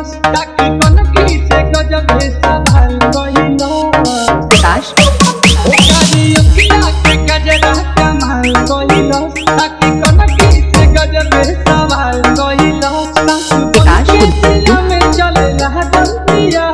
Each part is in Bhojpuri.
ताकि कनकी से गजब है संभाल गइलो विकास ओकारी अखिया के गजरा कमाल गइलो ताकि कनकी से गजब है संभाल गइलो विकास दुनिया में चले लागल दिया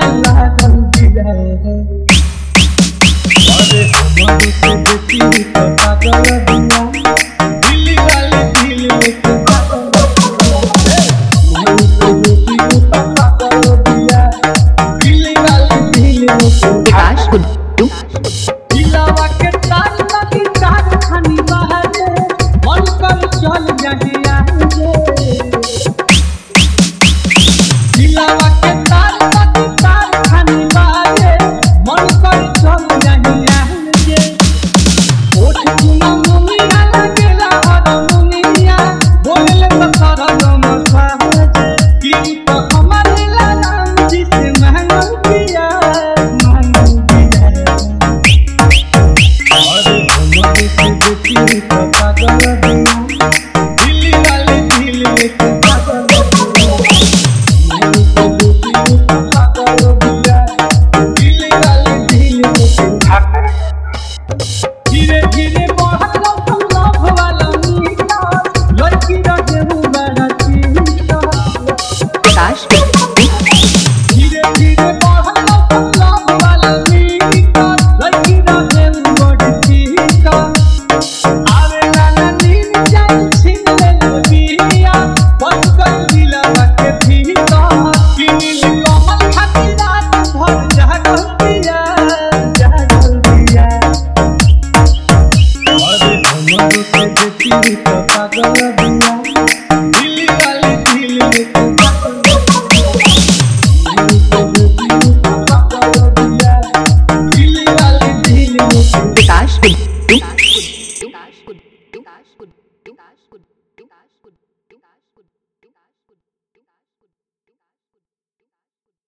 अरे मधु से देखी तो पागल दिया दिल्ली वाले दिल में तो पागल मधु से देखी तो पागल दिया दिल्ली वाले दिल में तो विकास गुड्डू दिलावा के तार लगी तार खानी बाहर मन कर चल जाए दिलावा के तार लगी तार खानी बाहर मन कर चल जाए ओठ चुना मुनिया लगेला हर मुनिया बोले तो कर दम साहज की तो हमारे लाल जी से महंग पिया अरे हमारे से देखी तो पागल दिया दिल्ली वाले दिल में तो पागल हमारे से देखी तो पागल दिया दिल्ली वाले दिल में तो धीरे धीरे बढ़ल लव वाला मीठा लड़की रहे हूँ बड़ा चीटा विकास गुड्डू धीरे धीरे बढ़ल लव वाला मीठा लड़की रहे हूँ बड़ा चीटा आवे लाला नीन जाई छीन ले बिया बच गई दिलवा के भीता कि नील कमल खातिर रात भर जागल दिया अरे हमारे से देखी तो पागल दिया दिल्ली वाले दिल में तो पागल हमारे से देखी तो पागल दिया दिल्ली वाले दिल में तो विकास गुड्डू